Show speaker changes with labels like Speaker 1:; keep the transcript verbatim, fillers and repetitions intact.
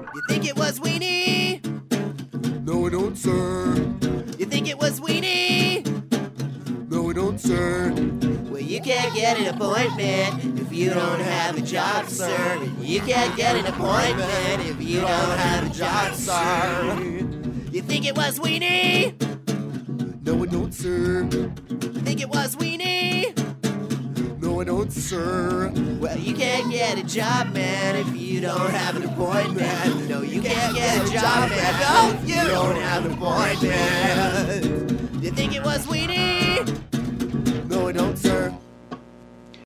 Speaker 1: You think it was Weenie?
Speaker 2: No, I don't, sir.
Speaker 1: You think it was Weenie?
Speaker 2: No, I don't, sir.
Speaker 1: Well, you can't get an appointment if you don't have a job, sir. You can't get an appointment if you don't have a job, sir. You think it was Weenie?
Speaker 2: No, I don't, sir.
Speaker 1: You think it was Weenie?
Speaker 2: No, I don't, sir.
Speaker 1: Well, you can't get a job, man, if you don't have an appointment. No, you can't get a job, man. No, you don't have an appointment. You think it was Weenie?